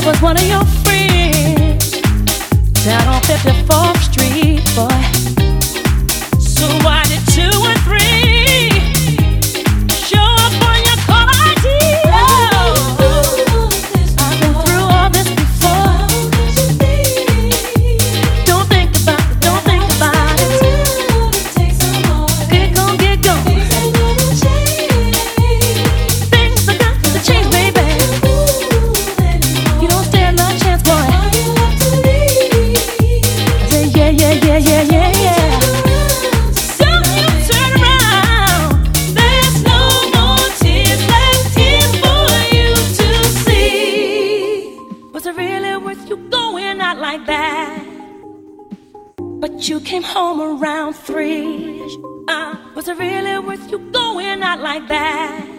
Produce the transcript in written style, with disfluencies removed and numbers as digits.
was one of your friends down on 54th Street, boy. So why did 2 and 3 show up on your call ID? I've been through all this before. Don't think about it, don't think about it. Get gone, get gone. Things are got to change, baby. You don't stand no chance, boy. I say yeah, yeah, yeah, yeah, yeah, yeah. So you turn around. There's no more tears left here for you to see. Was it really worth you going out like that? But you came home around 3. Was it really worth you going out like that?